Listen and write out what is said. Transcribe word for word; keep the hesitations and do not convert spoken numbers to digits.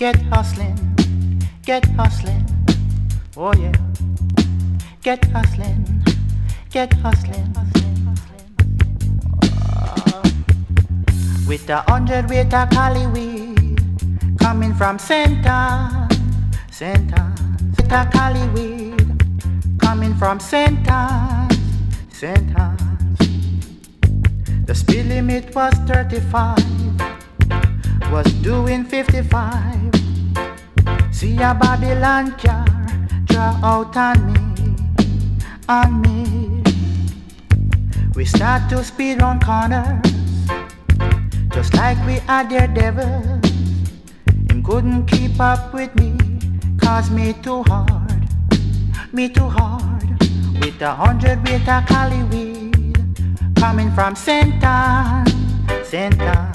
Get hustling, get hustling, oh yeah. Get hustling, get hustling. Uh, with a hundred weight of Cali weed coming from Santa, Santa. With a Cali weed coming from Santa, Santa. The speed limit was thirty-five, was doing fifty-five. See a Babylon car draw out on me, on me. We start to speed on corners, just like we are daredevils. Him couldn't keep up with me, cause me too hard, me too hard. With a hundred weight of Cali weed coming from Santa, Santa.